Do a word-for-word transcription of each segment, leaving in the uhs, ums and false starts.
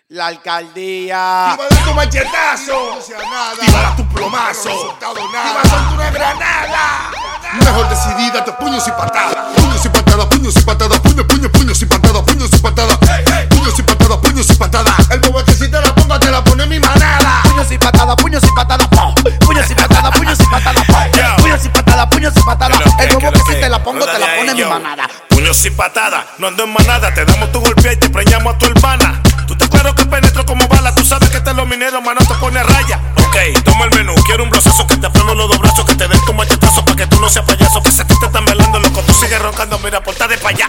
La alcaldía. Tíbala tu machetazo. No sea nada. Tíbala tu plomazo. No Tíbala una granada. Mejor decidida te puños y patadas. Puños y patadas, puños y patadas. Puños, puños, puños y patadas. Puños y patadas. Puños y patadas, puños y patadas. El bobo que si te la ponga te la pone mi manada. Puños y patadas, puños y patadas. Puños y patadas, puños y patadas. Puños y patadas, puños y patadas. El bobo que si te la pongo te la pone mi manada. Puños y patadas, no ando en manada. Te damos tu golpe y te preñamos a tu hermana. Tú te claro que penetro como bala. Tú sabes que este los mineros, mano, te pone a raya. Ok, toma el menú. Quiero un brosazo que te freno los dos brazos. Que te den tu machetazo pa' que tú no seas payaso. Que se te están velando, loco, tú sigues roncando. Mira, porta de pa' allá.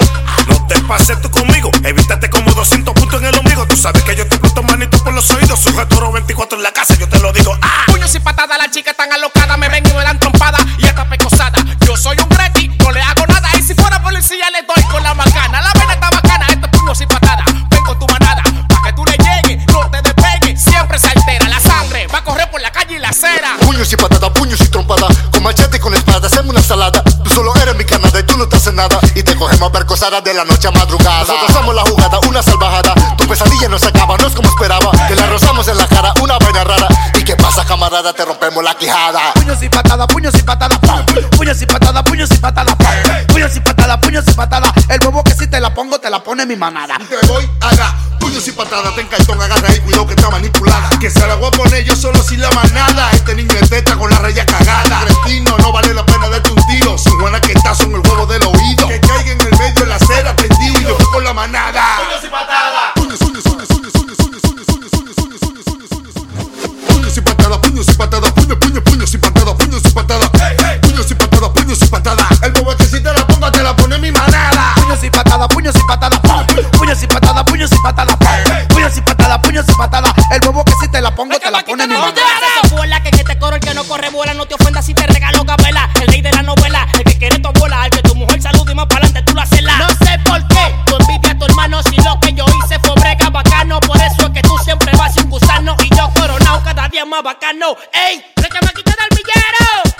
No te pases tú conmigo. Evítate como doscientos puntos en el ombligo. Tú sabes que yo te exploto manito por los oídos. Sujeto oro veinticuatro en la casa, yo te lo digo. ¡Ah! Puños y patadas, las chicas están alocadas. Me ven y me dan trompada y esta pecosada. Yo soy un greti, no le hago nada. Y si fuera policía le doy con la macana. La vena está bacana, esto es puños y patadas. Ven con tu manada, pa' que tú le llegues, no te despegues. Siempre se altera la sangre, va a correr por la calle y la acera. Puños y patadas, puños y trompadas. Con machete y con espada, hacemos una salada. Tú solo eres mi canada y tú no te haces nada. Y te cogemos a percosadas de la noche a madrugada. Nosotros somos la jugada, una salvajada. Tu pesadilla no se acaba, no es como esperaba. Te la rozamos en la cara, una vaina rara. ¿Y qué pasa, camarada? Te rompemos la quijada. Puños y patadas, puños y patadas. Puños y patadas, puños y patadas. Puños y patadas, puños y patadas. El bobo que si te la pongo te la pone mi manada. Te voy a dar puños y patadas. Ten cartón, agarra ahí, cuidado que está manipulada. Que se la voy a poner yo solo sin la manada. Este niño es teta con la raya cagada. Cretino, no vale la pena darte un tiro. Sin buena que estás en el huevo del oído. Que caiga en el medio de la acera tendido. Y yo fui con la manada. Puños y patadas. Puños, puños, puños, puños, puños, puños, puños, puños, puños, puños, puños, puños, puños. Puños y patadas, puños y patadas. Puños, puños, puños y patadas. Puños y patadas. Puños y patadas, puños y patadas. El bobo que si te la ponga te la pone mi manada. Puños y patadas, puños y patadas. Puños y patadas, puños y patadas. Puños y patadas, puños y patadas. El bobo que si te la pongo te la pone mi manada. Bola, que en este coro el que no corre bola. No te ofendas si te regalo gabela. El rey de la novela, el que quiere tu abuela. El que tu mujer saluda y más pa'lante tú la celas. No sé por qué tú envidias a tu hermano. Si lo que yo hice fue brega bacano. Por eso es que tú siempre vas sin gusano. Y yo coronado cada día más bacano. ¡Ey! ¡Le chamaquita del villero!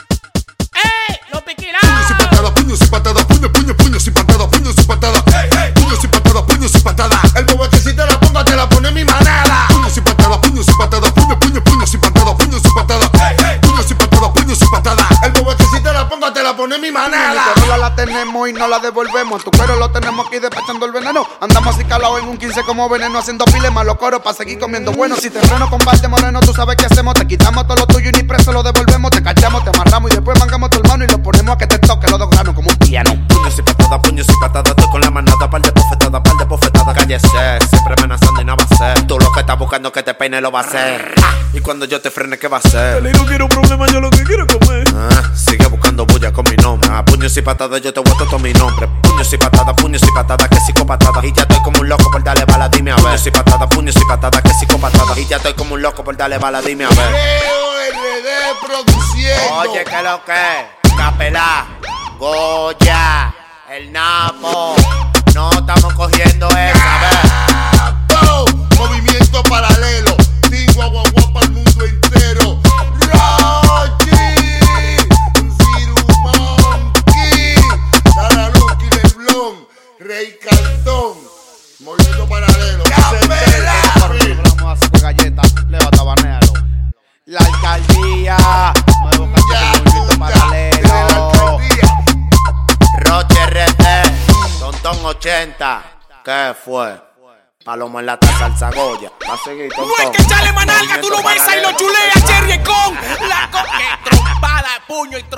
¡Ey! ¡Los piquilados! Puños y patadas, puños y patadas. Puños, puños, puños y patadas. Puños y patadas. Puños y patadas, puños y patadas. El bobo que si te la ponga te la pone mi manada. Puños y patadas, puños y patadas. Puños, puños, puños y patadas. Puños y patadas. Puños y patadas, puños y patadas. El bobo que si te la ponga te la pone mi manada. Mi corola la tenemos y no la devolvemos. Tu cuero lo tenemos aquí despachando el veneno. Andamos así calados en un quince como veneno. Haciendo piles malos coros para seguir comiendo bueno. Si te freno con parte moreno, tú sabes qué hacemos. Te quitamos todo lo tuyo y ni preso lo devolvemos. Te cachamos, te amarramos y después mangamos tu hermano. Y lo ponemos a que te toque los dos granos como un piano. Puños y patadas, puños y patadas. Estoy con la manada, par de bofetadas, par de bofetadas. Cállese, siempre amenazando y nada va a ser. Tú lo que estás buscando que te peine lo va a hacer. Y cuando yo te frene, ¿qué va a hacer? No quiero problemas, yo lo que quiero es comer. Ah, sigue buscando bulla con mi nombre. A puños y patadas yo te voy a todo mi nombre. Puños y patadas, puños y patadas, que psicopatadas. Y ya estoy como un loco por darle bala, dime a ver. Puños y patadas, puños y patadas, que psicopatadas. Y ya estoy como un loco por darle bala, dime a ver. Leo R D produciendo. Oye, ¿qué lo que? Capelá, Goya, el Napo. No estamos cogiendo esa, ver. Napo, movimiento paralelo. Tengo agua guapa al mundo entero. Rochi, Ciru Monkey, Sara Lucky Leblon, Rey Cantón. Movimiento paralelo. Capelá. Vamos a hacer galletas, levanta banealo. La alcaldía. Nuevo movimiento paralelo. Roche R D, Tontón ochenta. ¿Qué fue? Palomo en la taza, salsa Goya. Va a seguir, Tontón. No es que echale manalga, tú lo besas y lo chuleas, Cherry con la coque, trompada, puño y trompada.